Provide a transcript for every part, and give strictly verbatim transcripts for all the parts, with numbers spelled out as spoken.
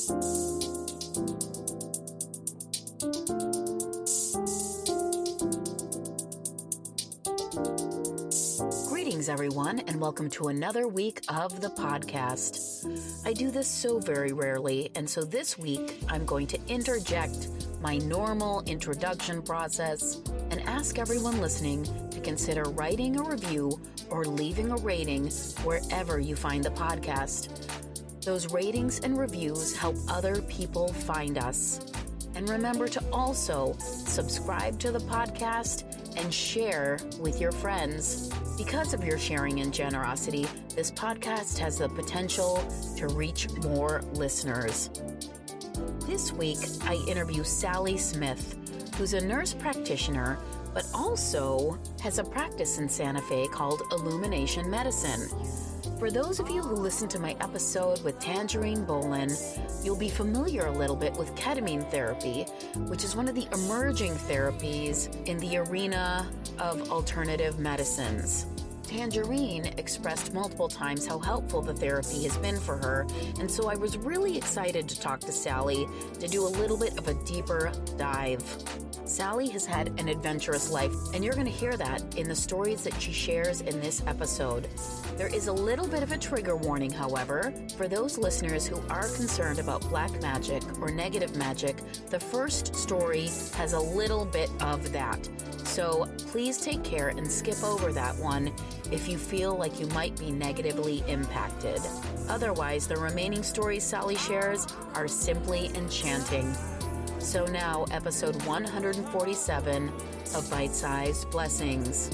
Greetings, everyone, and welcome to another week of the podcast. I do this so very rarely, and so this week I'm going to interject my normal introduction process and ask everyone listening to consider writing a review or leaving a rating wherever you find the podcast. Those ratings and reviews help other people find us. And remember to also subscribe to the podcast and share with your friends. Because of your sharing and generosity, this podcast has the potential to reach more listeners. This week, I interview Sally Smith, who's a nurse practitioner, but also has a practice in Santa Fe called Illumination Medicine. For those of you who listened to my episode with Tangerine Bolin, you'll be familiar a little bit with ketamine therapy, which is one of the emerging therapies in the arena of alternative medicines. Tangerine expressed multiple times how helpful the therapy has been for her, and so I was really excited to talk to Sally to do a little bit of a deeper dive. Sally has had an adventurous life, and you're going to hear that in the stories that she shares in this episode. There is a little bit of a trigger warning, however, for those listeners who are concerned about black magic or negative magic. The first story has a little bit of that. So please take care and skip over that one if you feel like you might be negatively impacted. Otherwise, the remaining stories Sally shares are simply enchanting. So now, episode one hundred forty-seven of Bite-Sized Blessings.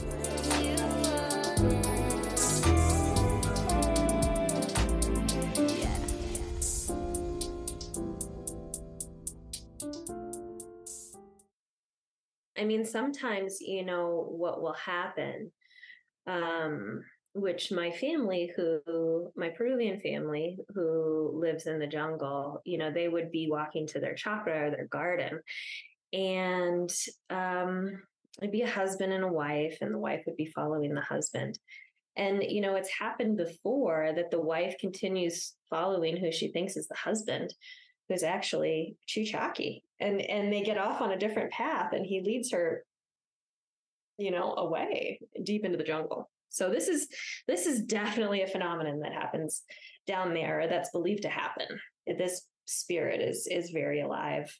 I mean, sometimes, you know, what will happen, um, which my family who, my Peruvian family who lives in the jungle, you know, they would be walking to their chakra or their garden, and um, it'd be a husband and a wife, and the wife would be following the husband. And, you know, it's happened before that the wife continues following who she thinks is the husband, who's actually Chuchaki, and and they get off on a different path, and he leads her, you know, away deep into the jungle. So this is this is definitely a phenomenon that happens down there that's believed to happen. This spirit is is very alive.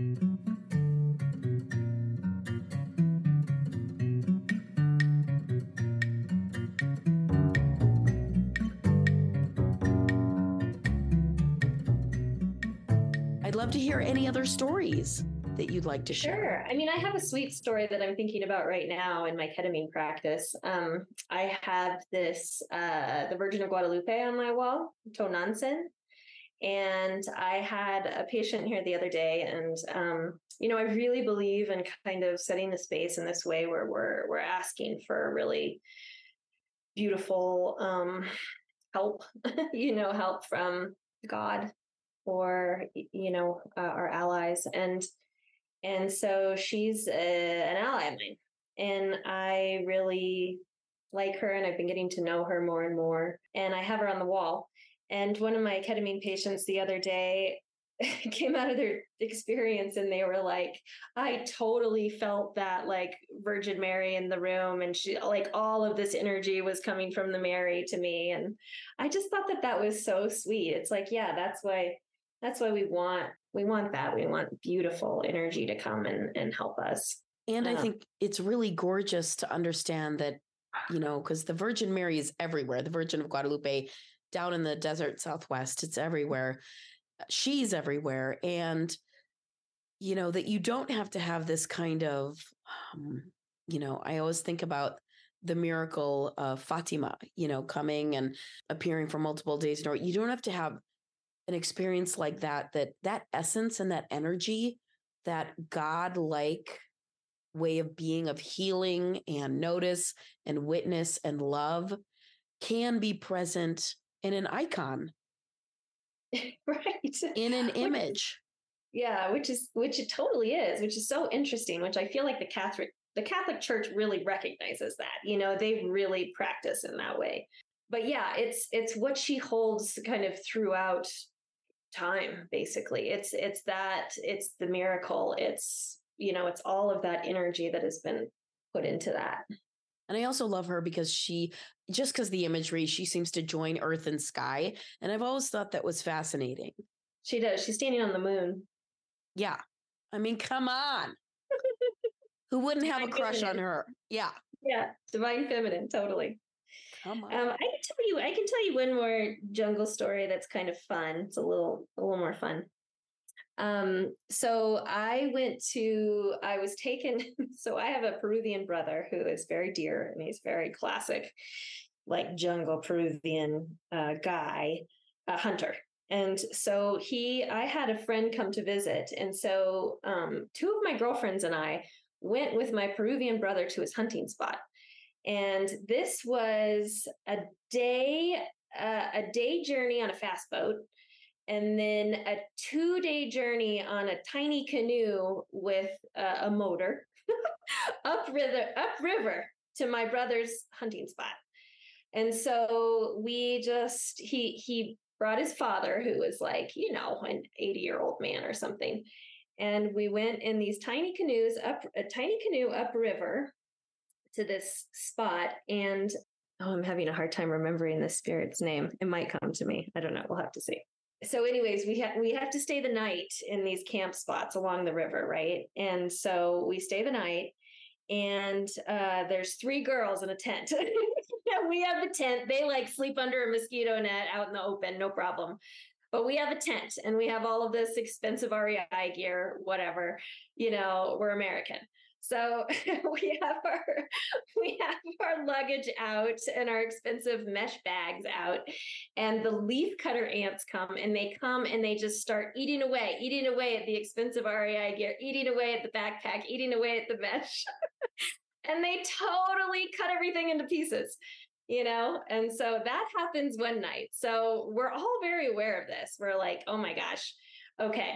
I'd love to hear any other stories that you'd like to share. Sure. I mean, I have a sweet story that I'm thinking about right now in my ketamine practice. Um, I have this, uh, the Virgin of Guadalupe on my wall, Tonantzin. And I had a patient here the other day, and, um, you know, I really believe in kind of setting the space in this way where we're, we're asking for really beautiful um, help, you know, help from God or, you know, uh, our allies. And And so she's a, an ally of mine, and I really like her, and I've been getting to know her more and more, and I have her on the wall. And one of my ketamine patients the other day came out of their experience, and they were like, I totally felt that like Virgin Mary in the room, and she, like, all of this energy was coming from the Mary to me. And I just thought that that was so sweet. It's like, yeah, that's why, that's why we want We want that. We want beautiful energy to come and, and help us. And uh, I think it's really gorgeous to understand that, you know, because the Virgin Mary is everywhere. The Virgin of Guadalupe down in the desert Southwest, it's everywhere. She's everywhere. And, you know, that you don't have to have this kind of, um, you know, I always think about the miracle of Fatima, you know, coming and appearing for multiple days in a row. You don't have to have an experience like that, that that essence and that energy, that God-like way of being, of healing and notice and witness and love can be present in an icon. Right. In an image. Yeah, which is, which it totally is, which is so interesting, which I feel like the Catholic, the Catholic Church really recognizes that, you know, they really practice in that way. But yeah, it's, it's what she holds kind of throughout time, basically. It's, it's that, it's the miracle. It's, you know, it's all of that energy that has been put into that. And I also love her because she, just because the imagery, she seems to join earth and sky. And I've always thought that was fascinating. She does. She's standing on the moon. Yeah. I mean, come on. Who wouldn't have a crush feminine. on her? Yeah. Yeah. Divine feminine. Totally. Come on. Um, I can tell you, I can tell you one more jungle story that's kind of fun. It's a little, a little more fun. Um, so I went to, I was taken, so I have a Peruvian brother who is very dear, and he's very classic, like jungle Peruvian uh, guy, a hunter. And so he, I had a friend come to visit. And so um, two of my girlfriends and I went with my Peruvian brother to his hunting spot. And this was a day, uh, a day journey on a fast boat, and then a two-day journey on a tiny canoe with uh, a motor upriver, upriver to my brother's hunting spot. And so we just, he he brought his father, who was like, you know, an eighty-year-old man or something. And we went in these tiny canoes, up a tiny canoe upriver to this spot. And oh, I'm having a hard time remembering the spirit's name. It might come to me. I don't know. We'll have to see. So anyways, we have we have to stay the night in these camp spots along the river, right? And so we stay the night, and uh, there's three girls in a tent. We have the tent. They like sleep under a mosquito net out in the open, no problem. But we have a tent, and we have all of this expensive R E I gear, whatever. You know, we're American. So we have our we have our luggage out and our expensive mesh bags out, and the leaf cutter ants come, and they come and they just start eating away, eating away at the expensive R E I gear, eating away at the backpack, eating away at the mesh, and they totally cut everything into pieces, you know? And so that happens one night. So we're all very aware of this. We're like, oh my gosh, okay.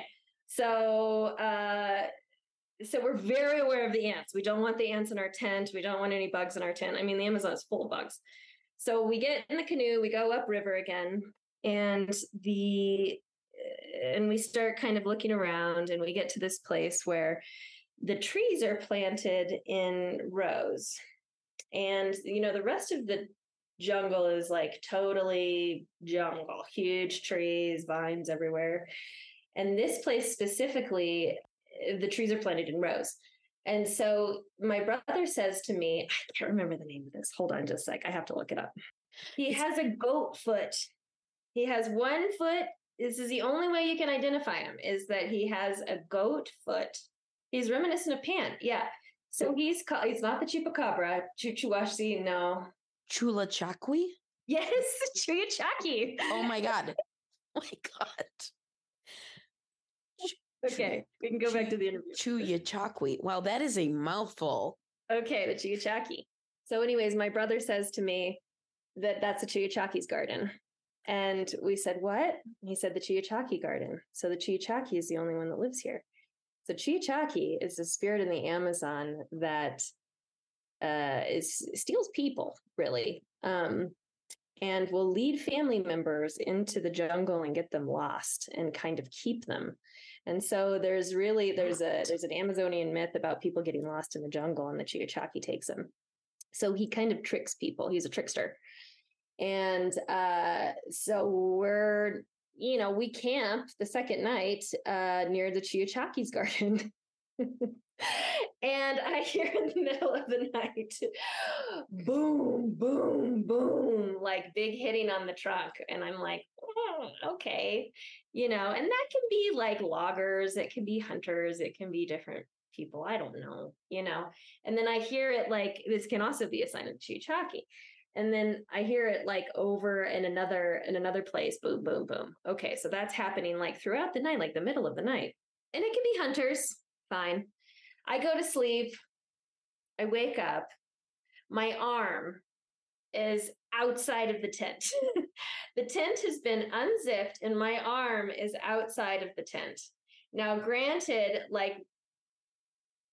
So, uh, So we're very aware of the ants. We don't want the ants in our tent. We don't want any bugs in our tent. I mean, the Amazon is full of bugs. So we get in the canoe, we go upriver again, and the and we start kind of looking around, and we get to this place where the trees are planted in rows. And, you know, the rest of the jungle is like totally jungle, huge trees, vines everywhere. And this place specifically, the trees are planted in rows. And so my brother says to me, I can't remember the name of this. Hold on just a sec. I have to look it up. He it's, has a goat foot. He has one foot. This is the only way you can identify him, is that he has a goat foot. He's reminiscent of Pan. Yeah. So he's called, he's not the Chupacabra. Chuchuashi, no. Chulachaqui? Yes, Chuyachaki. Oh my God. Oh my God. Okay, we can go back to the interview. Chuyachaqui. Wow, that is a mouthful. Okay, the Chuyachaki. So anyways, my brother says to me that that's the Chuyachaki's garden. And we said, what? He said, the Chuyachaki garden. So the Chuyachaki is the only one that lives here. So Chuyachaki is the spirit in the Amazon that uh, is steals people, really, um, and will lead family members into the jungle and get them lost and kind of keep them. And so there's really, there's a, there's an Amazonian myth about people getting lost in the jungle, and the Chuyachaki takes them. So he kind of tricks people. He's a trickster. And uh, so we're, you know, we camp the second night uh, near the Chuyachaki's garden. And I hear in the middle of the night, boom, boom, boom, like big hitting on the trunk. And I'm like, oh, okay, you know, and that can be like loggers, it can be hunters, it can be different people. I don't know, you know, and then I hear it like, this can also be a sign of Chuyachaki. And then I hear it like over in another, in another place, boom, boom, boom. Okay. So that's happening like throughout the night, like the middle of the night. And it can be hunters. Fine. I go to sleep. I wake up. My arm is outside of the tent. The tent has been unzipped and my arm is outside of the tent. Now, granted, like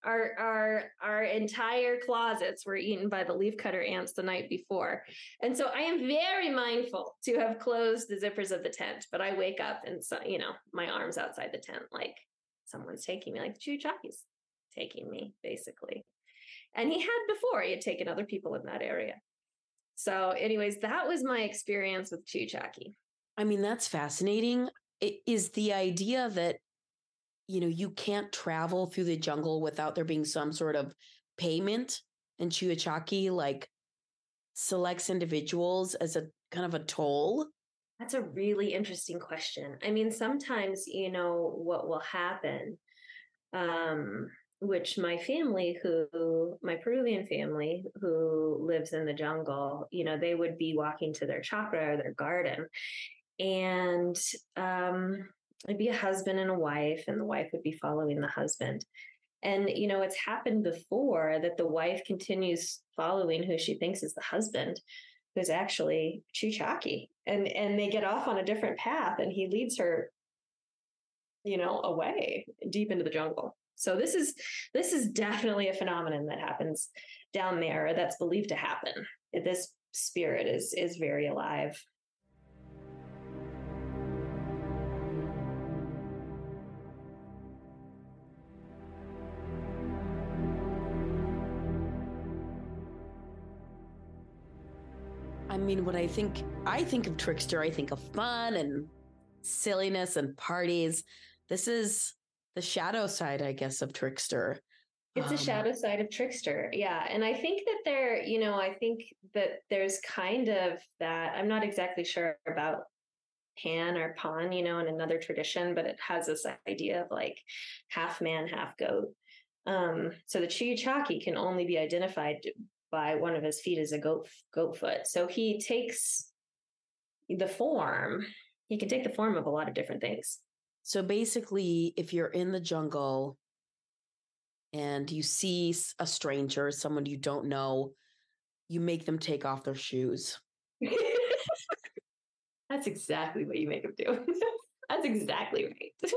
Our our our entire closets were eaten by the leafcutter ants the night before. And so I am very mindful to have closed the zippers of the tent, but I wake up and so, you know, my arms outside the tent, like someone's taking me, like Chuyuchaki's taking me, basically. And he had before, he had taken other people in that area. So anyways, that was my experience with Chuyuchaki. I mean, that's fascinating. It is the idea that, you know, you can't travel through the jungle without there being some sort of payment, and Chuyuchaki like selects individuals as a kind of a toll. That's a really interesting question. I mean, sometimes, you know, what will happen, um, which my family who, my Peruvian family who lives in the jungle, you know, they would be walking to their chakra or their garden, and um, it'd be a husband and a wife, and the wife would be following the husband. And, you know, it's happened before that the wife continues following who she thinks is the husband, who's actually Chuyuchaki. And, and they get off on a different path, and he leads her, you know, away deep into the jungle. So this is, this is definitely a phenomenon that happens down there that's believed to happen. This spirit is, is very alive. I mean, when I think, I think of Trickster, I think of fun and silliness and parties. This is the shadow side, I guess, of Trickster. It's um, a shadow side of Trickster. Yeah. And I think that there, you know, I think that there's kind of that, I'm not exactly sure about Pan or Pan, you know, in another tradition, but it has this idea of like half man, half goat. Um, so the Chuyuchaki can only be identified by one of his feet as a goat goat foot. So he takes the form, he can take the form of a lot of different things. So basically, if you're in the jungle and you see a stranger, someone you don't know, you make them take off their shoes. That's exactly what you make them do. That's exactly right.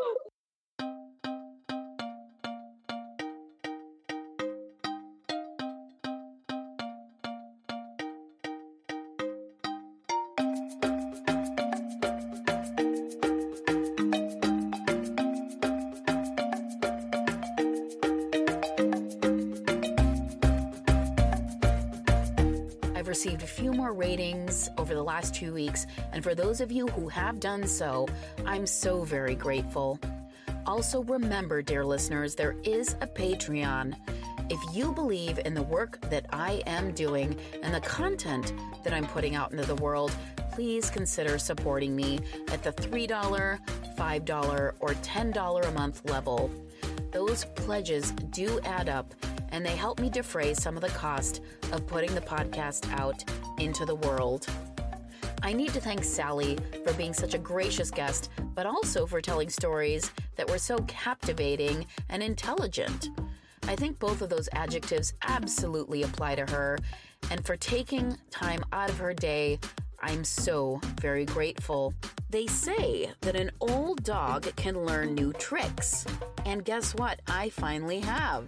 Received a few more ratings over the last two weeks, and for those of you who have done so, I'm so very grateful. Also remember, dear listeners, there is a Patreon. If you believe in the work that I am doing and the content that I'm putting out into the world, please consider supporting me at the three dollars, five dollars, or ten dollars a month level. Those pledges do add up, and they help me defray some of the cost of putting the podcast out into the world. I need to thank Sally for being such a gracious guest, but also for telling stories that were so captivating and intelligent. I think both of those adjectives absolutely apply to her, and for taking time out of her day, I'm so very grateful. They say that an old dog can learn new tricks, and guess what? I finally have.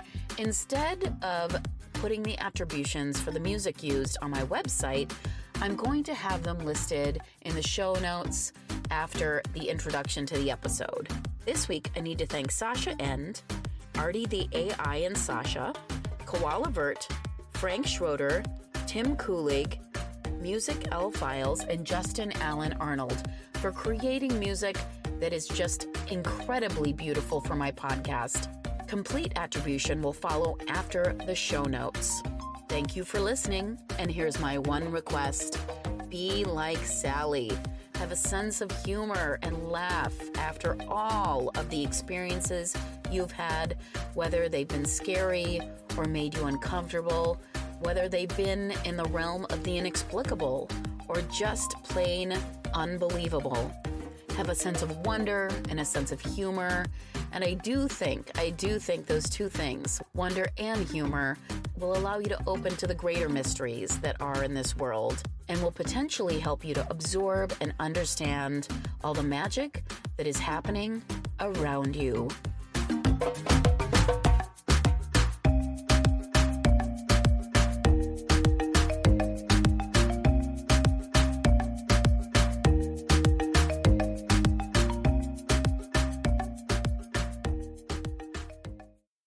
Instead of putting the attributions for the music used on my website, I'm going to have them listed in the show notes after the introduction to the episode. This week, I need to thank Sasha End, Artie the A I and Sasha, Koala Vert, Frank Schroeder, Tim Kulig, Music L Files, and Justin Allen Arnold for creating music that is just incredibly beautiful for my podcast. Complete attribution will follow after the show notes. Thank you for listening, and here's my one request. Be like Sally. Have a sense of humor and laugh after all of the experiences you've had, whether they've been scary or made you uncomfortable, whether they've been in the realm of the inexplicable or just plain unbelievable. Have a sense of wonder and a sense of humor. And I do think, I do think those two things, wonder and humor, will allow you to open to the greater mysteries that are in this world and will potentially help you to absorb and understand all the magic that is happening around you.